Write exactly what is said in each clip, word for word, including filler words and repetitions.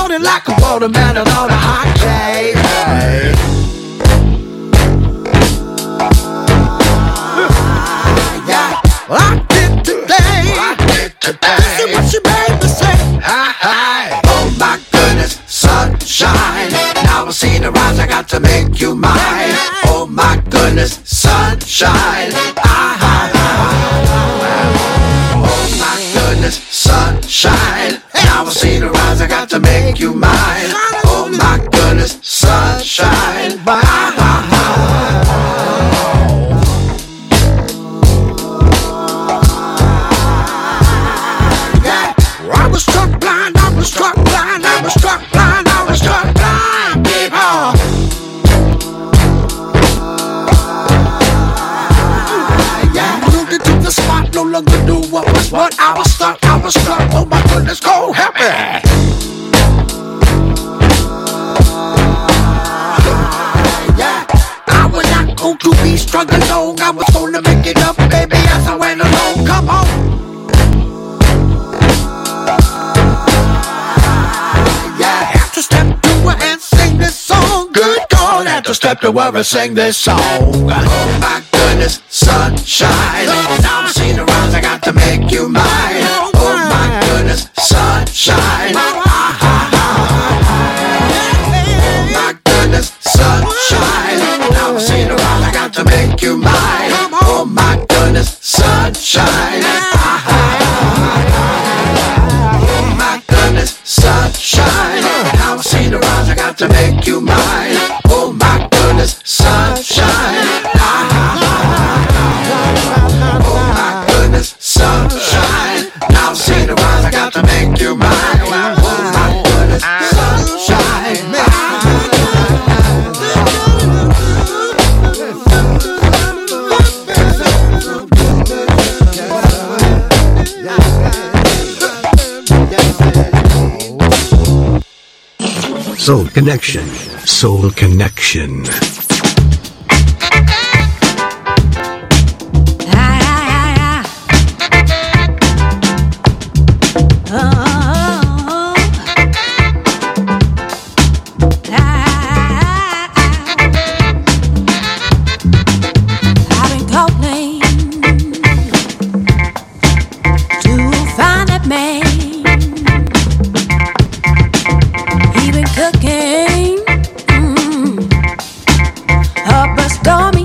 floating like a watermelon on a hot day. Hey. Yeah, well, I did today. I did today. See what she made me say. Hi, hi. Oh my goodness, sunshine. Now I see the rise, I got to make you mine. Oh my goodness, sunshine. Ah, hi, hi. Oh my goodness, sunshine. Now I see the rise, I got to make you mine. Oh my goodness, sunshine. Ah, hi, hi. I was struck blind, I was struck blind, I was struck blind, I was struck blind, people. Yeah, looked into the spot, no longer knew what was what. I was stuck, I was struck, oh my goodness, go help me. Yeah, I was not going to be struggling long, I was gonna make it up, baby, as I went along, come on. Step to her and sing this song. Good God, had to step to her and sing this song. Oh my goodness, sunshine. Now I'm seeing the rise, I got to make you mine. Oh my goodness, sunshine. Oh my goodness, sunshine. Now I'm seeing the rise, I got to make you mine. Oh my goodness, sunshine. Oh my goodness, sunshine. Now I see the rise, I got to make you mine. Oh my goodness, sunshine. Oh my goodness, sunshine. Now I see the rise, I got to make you mine. Oh my goodness, sunshine. Soul Connection. Soul Connection. Cooking mm, up a stormy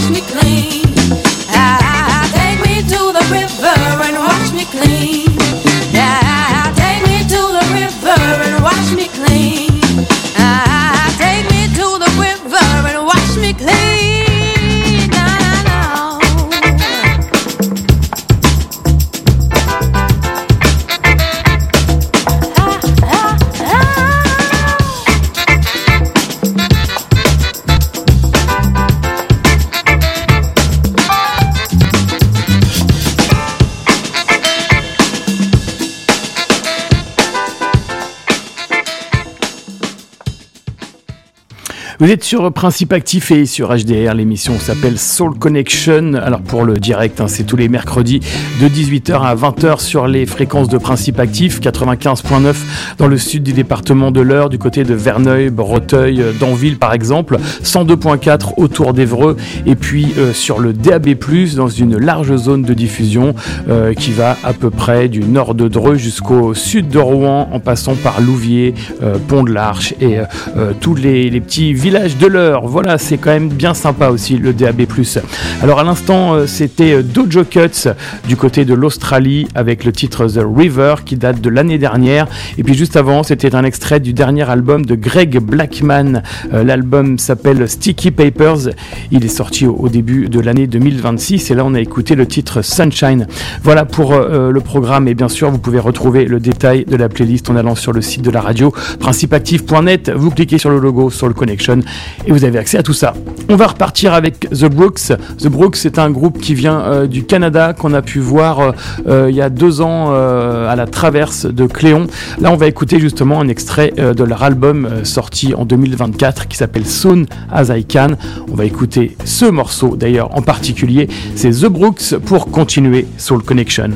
wash me clean. Ah, take me to the river and wash me clean. Ah, take me to the river and wash me clean. Ah, take me to the river and wash me clean. No, no, ah, ah, ah. Vous êtes sur Principe Actif et sur H D R, l'émission s'appelle Soul Connection. Alors pour le direct, hein, c'est tous les mercredis de dix-huit heures à vingt heures sur les fréquences de Principe Actif, quatre-vingt-quinze virgule neuf dans le sud du département de l'Eure, du côté de Verneuil, Breteuil, Danville par exemple, cent deux virgule quatre autour d'Évreux, et puis euh, sur le D A B plus, dans une large zone de diffusion euh, qui va à peu près du nord de Dreux jusqu'au sud de Rouen, en passant par Louviers, euh, Pont de l'Arche et euh, euh, tous les, les petits village de l'Eure. Voilà, c'est quand même bien sympa aussi le D A B plus. Alors à l'instant, euh, c'était Dojo Cuts du côté de l'Australie avec le titre The River qui date de l'année dernière. Et puis juste avant, c'était un extrait du dernier album de Greg Blackman. Euh, l'album s'appelle Sticky Papers. Il est sorti au, au début de l'année deux mille vingt-six et là on a écouté le titre Sunshine. Voilà pour euh, le programme et bien sûr vous pouvez retrouver le détail de la playlist en allant sur le site de la radio principe actif point net. Vous cliquez sur le logo Soul Connection et vous avez accès à tout ça. On va repartir avec The Brooks. The Brooks, c'est un groupe qui vient euh, du Canada qu'on a pu voir euh, euh, il y a deux ans euh, à la Traverse de Cléon. Là, on va écouter justement un extrait euh, de leur album euh, sorti en deux mille vingt-quatre qui s'appelle Soon As I Can. On va écouter ce morceau d'ailleurs en particulier. C'est The Brooks pour continuer Soul Connection.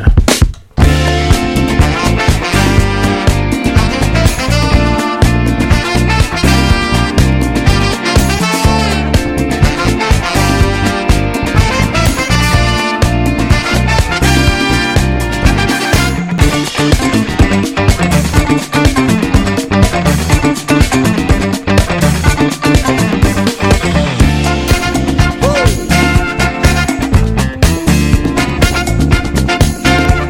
Woo!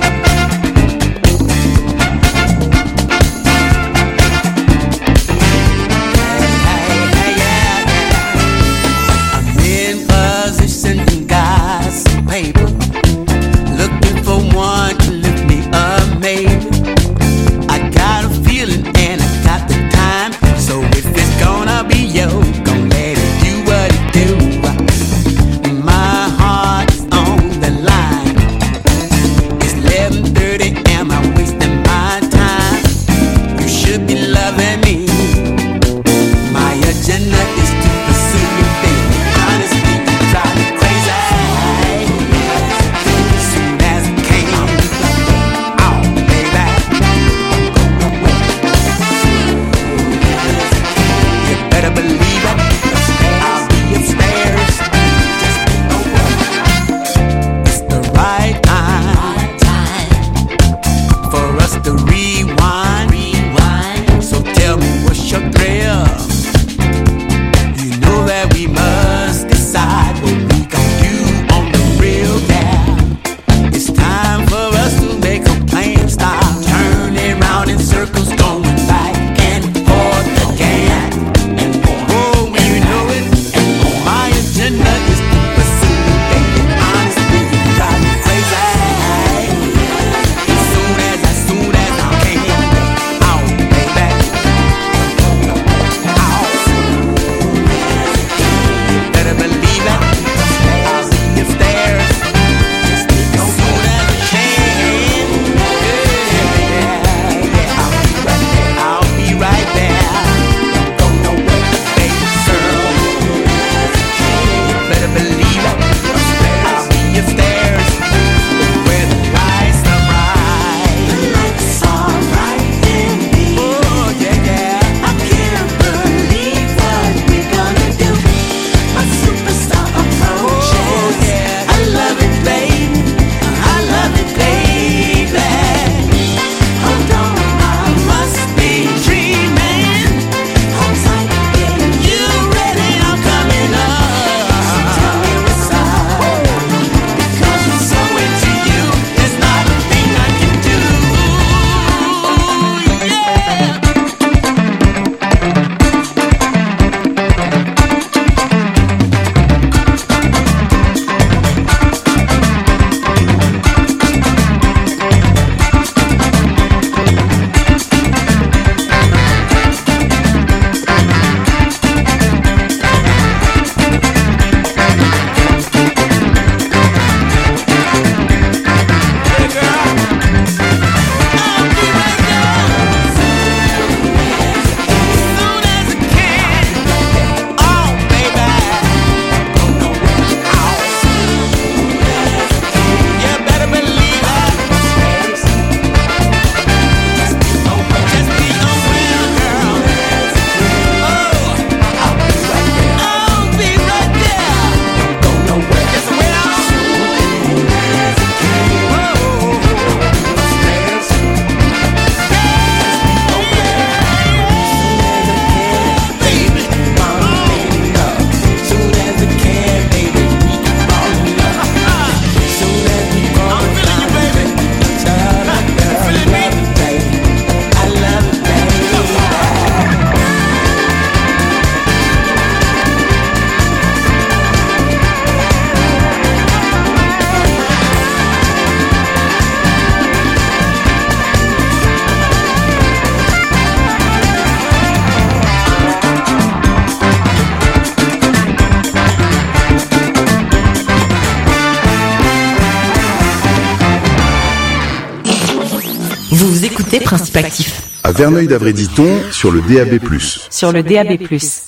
Vous écoutez Principe Actif. À Verneuil-d'Avray-Diton, sur le D A B plus. Sur le D A B plus.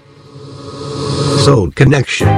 Soul Connection.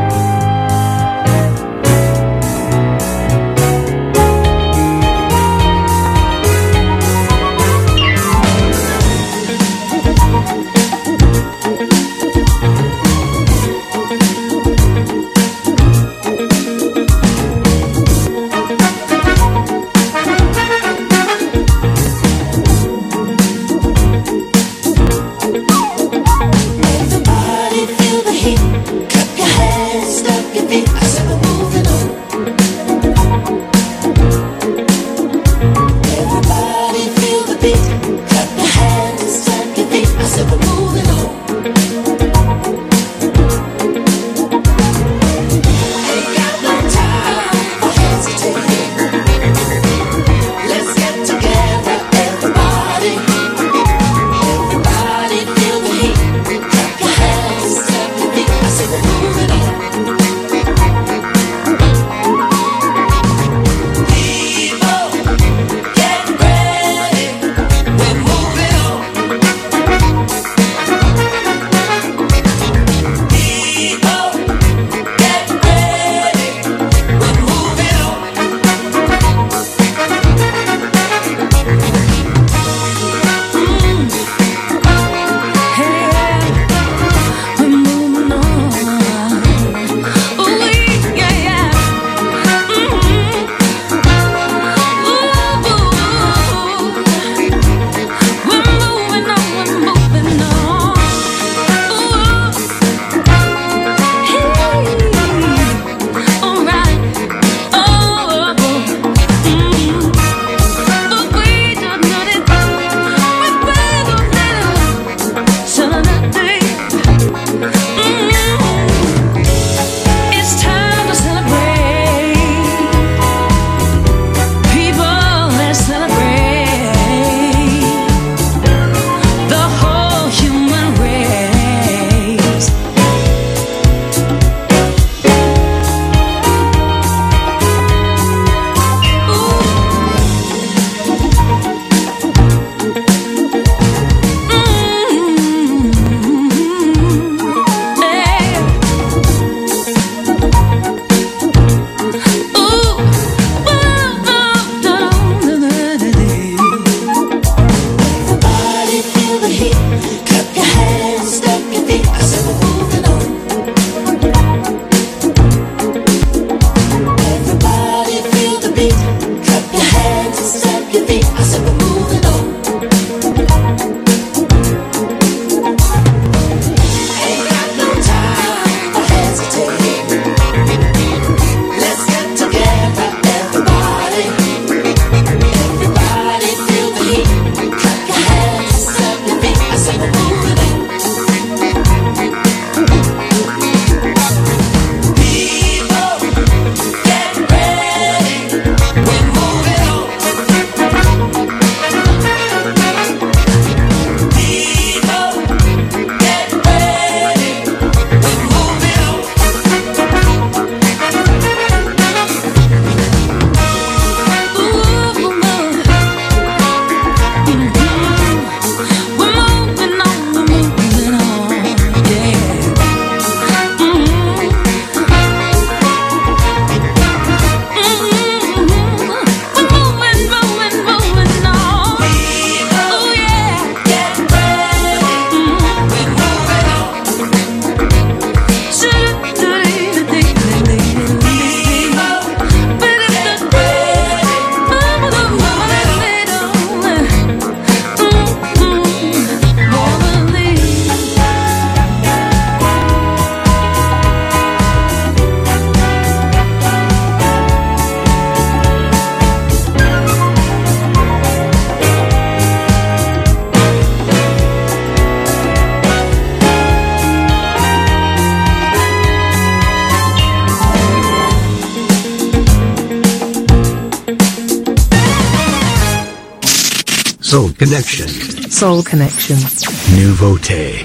Soul Connection. Soul Connection. Nouveauté.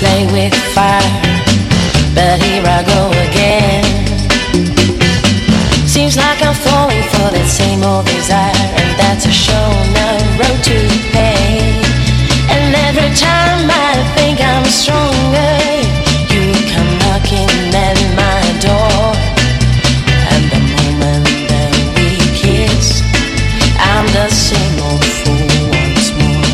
play with fire, but here I go again. Seems like I'm falling for that same old desire, and that's a show, no road to pain. And every time I think I'm stronger, you come knocking at my door. And the moment that we kiss, I'm the same old fool once more.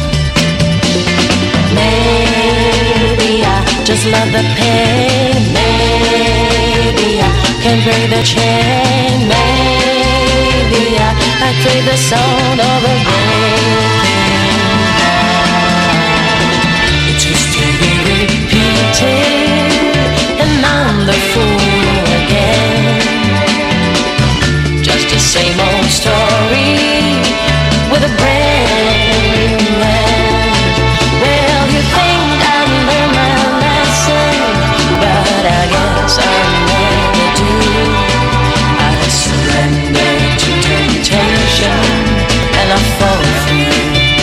Maybe I just love the pain. Maybe I can break the chain. Maybe I, I crave the sound of a breaking heart. It's history repeating, and I'm the fool again. Just the same old story with a brand new end. Well, you think I learned my lesson, but I guess I never do. I surrender to temptation, and I fall for you.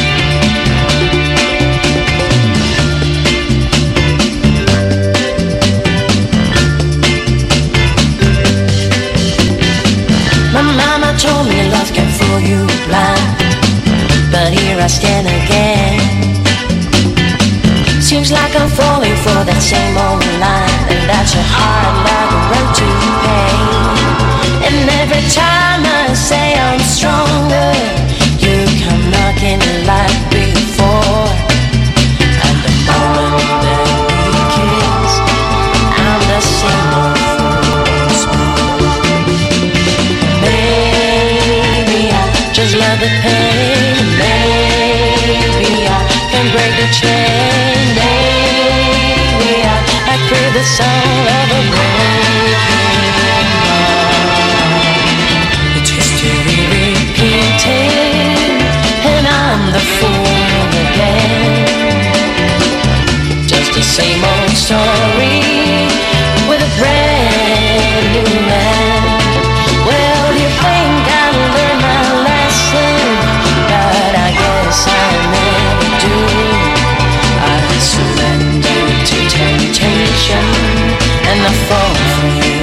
My mama told me love can fool you blind, but here I stand again. Seems like I'm falling for that same old line, and that's a hard like a road to pain. And every time I say I'm stronger, you come knocking like before. And the moment that we kiss, I'm the same old fool once more. Maybe I just love the pain. Maybe I can break the chain. Maybe I, I crave the sound of a breaking heart. It's history repeating, and I'm the fool again. Just the same old story with a brand new end. Well, you think I learned my lesson, but I guess I never do. I surrender to temptation, and I fall for you.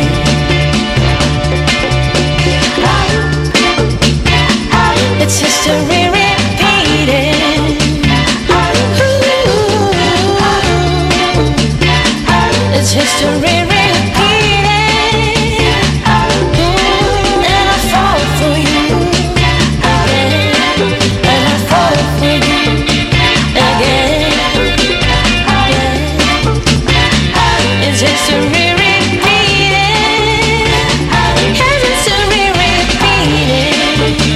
It's history repeating. Ooh, it's history repeating. And I fall for you again. And I fall for you again. Yeah. It's history repeating. It's history repeating.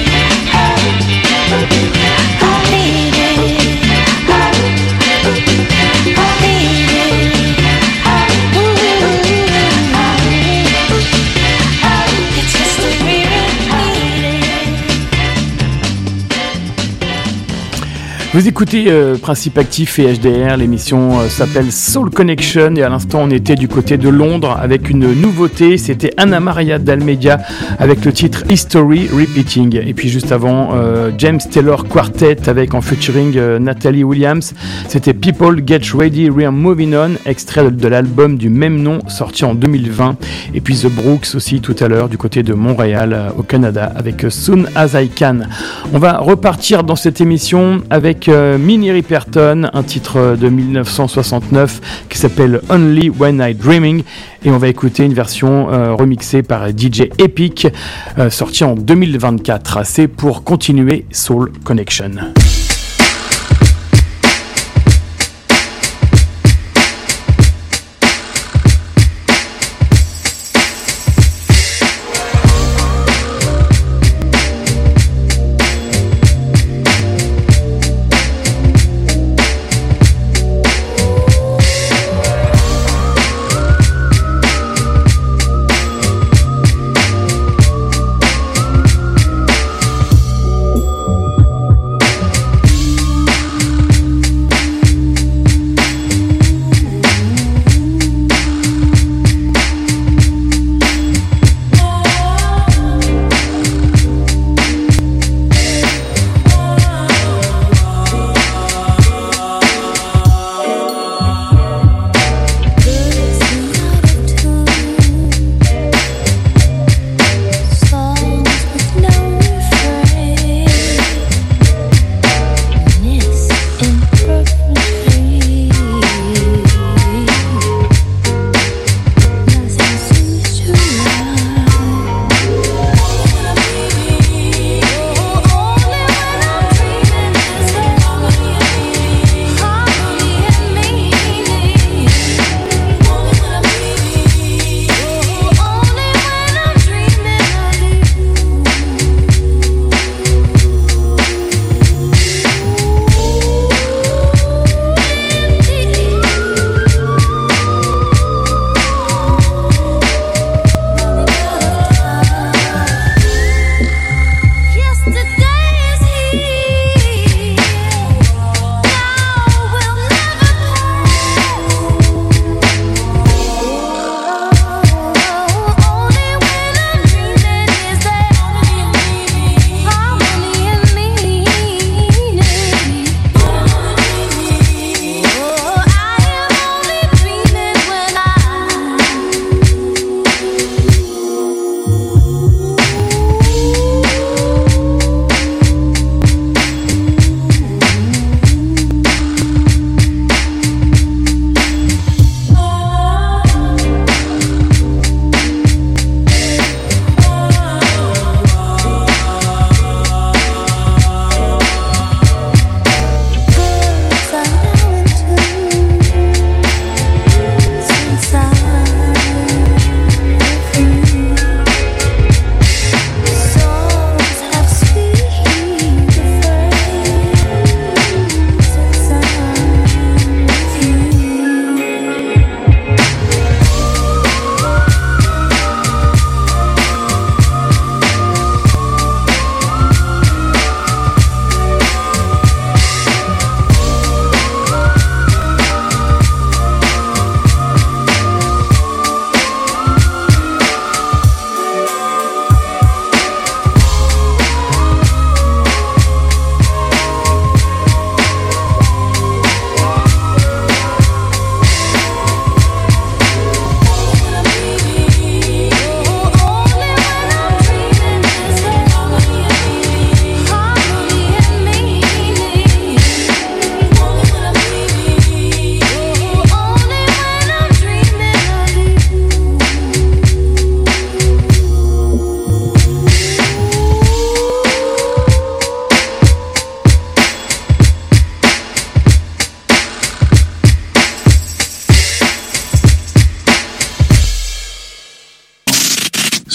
Vous écoutez euh, Principe Actif et H D R, l'émission euh, s'appelle Soul Connection et à l'instant on était du côté de Londres avec une nouveauté, c'était Anna Maria d'Almeida avec le titre History Repeating et puis juste avant euh, James Taylor Quartet avec en featuring euh, Natalie Williams, c'était People Get Ready We're Moving On, extrait de, de l'album du même nom sorti en deux mille vingt et puis The Brooks aussi tout à l'heure du côté de Montréal euh, au Canada avec euh, Soon As I Can. On va repartir dans cette émission avec euh, Minnie Riperton, un titre de dix-neuf cent soixante-neuf qui s'appelle Only When I Dreaming et on va écouter une version euh, remixée par D J Epic euh, sortie en deux mille vingt-quatre. C'est pour continuer Soul Connection.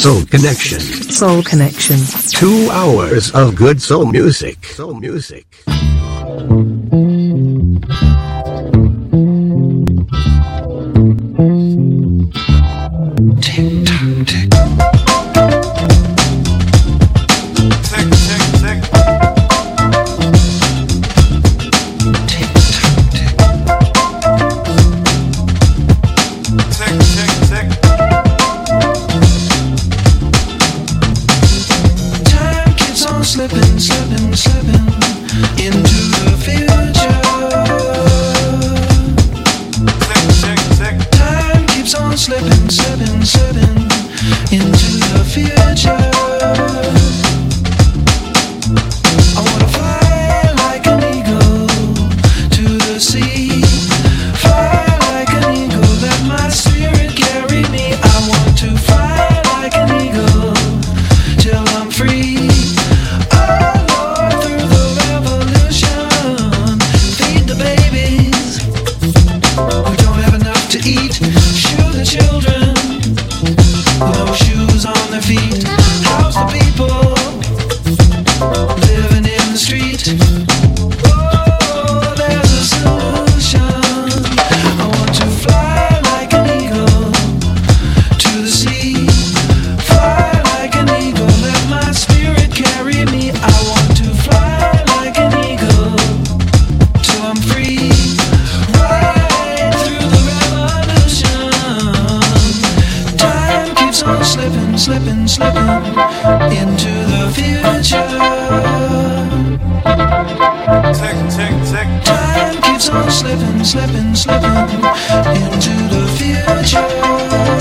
Soul Connection. Soul Connection. Two hours of good soul music. Soul music. Tick tock, tick. Tick, tick, tick. Tick tock, tick. Tick, tick, tick. Time keeps on slipping, slipping, slipping into the future. Tick, tick, tick. Time keeps on slipping, slipping, slipping into the future. I wanna fly like an eagle to the sea. Fly like an eagle, let my spirit carry me. I want to fly like an eagle till I'm free. Oh Lord, through the revolution, feed the babies who don't have enough to eat. Shoe the children with no shoes on their feet. House the people living in the street. Oh, there's a solution. I want to fly like an eagle to the sea. Fly like an eagle, let my spirit carry me. I want to fly like an eagle till I'm free. Right through the revolution. Time keeps on slipping, slipping, slipping into the future. Tick, tick, tick. Time keeps on slipping, slipping, slipping into the future.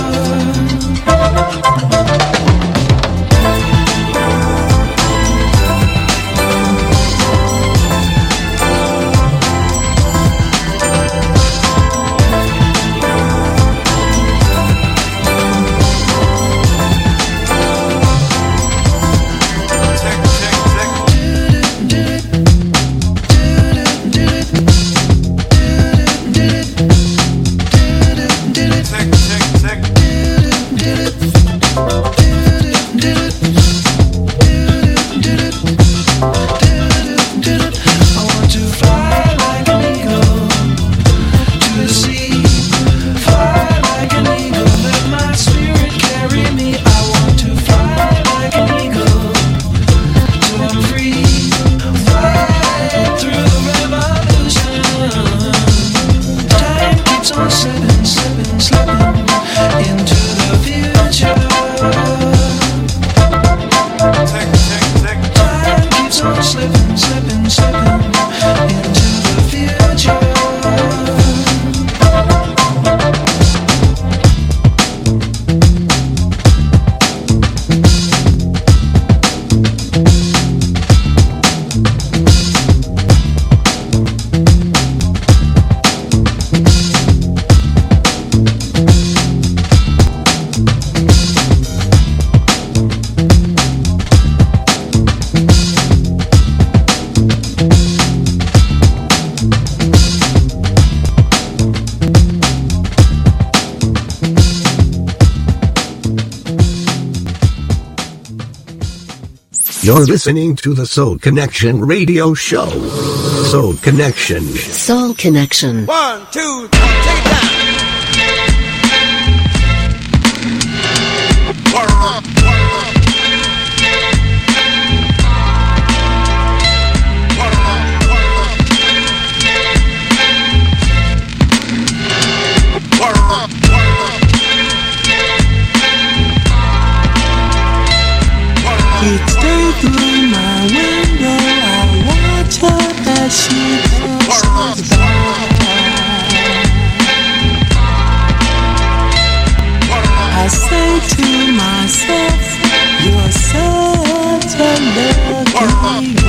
You're listening to the Soul Connection radio show. Soul Connection. Soul Connection. One, two, three, take it down. Each day through my window, I watch her as she passes by. I say to myself, you're such a lucky